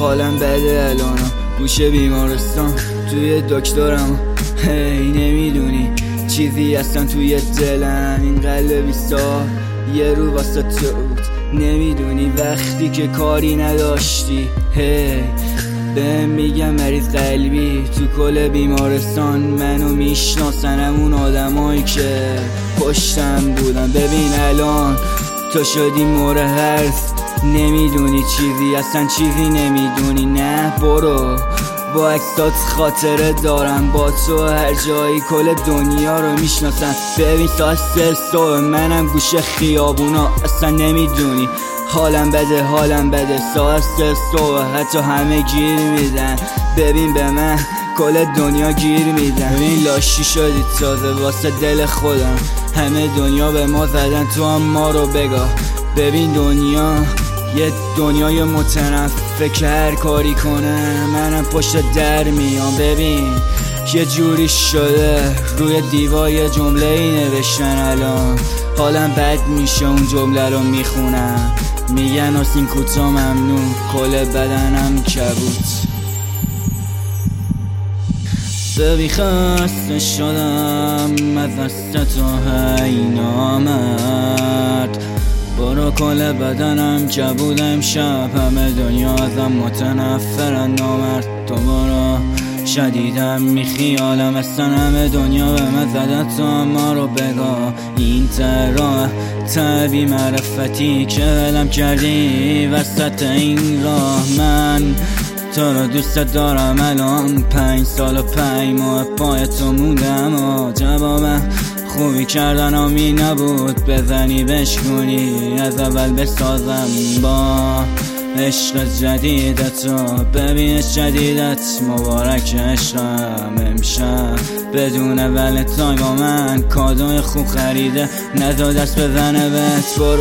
حالم بده الان، گوشه بیمارستان توی دکترم. هی نمیدونی چیزی هستن توی دلم، این قلب بیستار یه رو واسه تو بود. نمیدونی وقتی که کاری نداشتی هی به میگم مریض قلبی تو کل بیمارستان. منو میشناسن اون آدمایی که پشتم بودن. ببین الان تو شدی مورد حرف، نمیدونی چیزی اصلا چیزی نمیدونی. نه برو با عکسات خاطره دارم با تو هر جایی کل دنیا رو میشناسن. ببین ساعت 3 صبح منم گوشه خیابونا اصلا نمیدونی حالم بده ساعت 3 صبح حتی همه گیر میدن. ببین به من کل دنیا گیر میدن. ببین لاشی شدی تازه واسه دل خودم، همه دنیا به ما زدن تو هم ما رو بگاه. ببین دنیا یه دنیای متنفر که هر کاری کنه منم پشت در میام. ببین یه جوری شده روی دیوار یه جمله ای نوشتن، الان حالم بد میشه اون جمله رو میخونم. میگن آسین کوتا ممنون کل بدنم کبوت. ببین خسته شدم از دست تو هی نامرد، برو کل بدنم کبودم شب همه دنیا ازم متنفرن نامرد. تو برو شدیدم میخیالم اصلا همه دنیا به من زدن تو ما رو بگاه. این راه تبی معرفتی که ولم کردی وسط این راه. من تو رو دوست دارم الان 5 سال و 5 ماه پای تو موندم و جوابم خوبی کردن آمی نبود بزنی بشکنی از اول بسازم با عشق جدیدت رو. ببین جدیدت مبارک عشقم امشب بدون ولنتاین با من کادوی خوب خریده نزا دست بزنه بهت. برو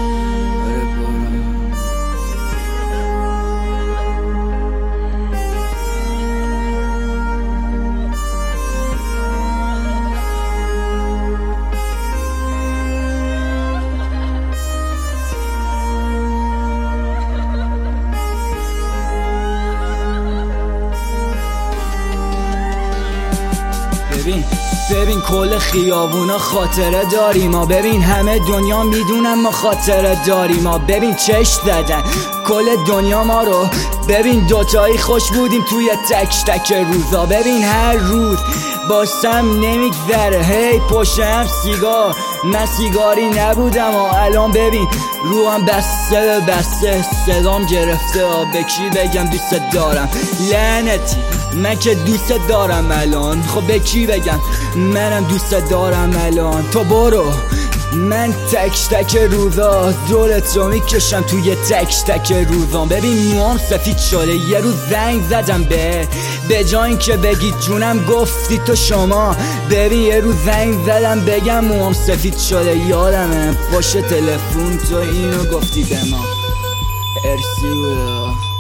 ببین کل خیابونا خاطره داریم ما. ببین همه دنیا میدونن ما خاطره داریم ما. ببین چش زدن کل دنیا ما رو. ببین دوتایی خوش بودیم توی تک تک روزا. ببین هر روز باسم نمیگذره هی پشتم سیگار، من سیگاری نبودم و الان ببین روحم بسته صدام گرفته. به کی بگم دوست دارم لعنتی من که دوست دارم الان. خب به کی بگم منم دوست دارم الان. تو برو من تک تک روزا دورت رو میکشم توی تک تک روزا. ببین موام سفید شده یه روز زنگ زدم به جای این که بگی جونم گفتی تو شما. ببین یه روز زنگ زدم بگم موام سفید شده یادمه پشت تلفن تو اینو گفتی به ما. ارسی بوده.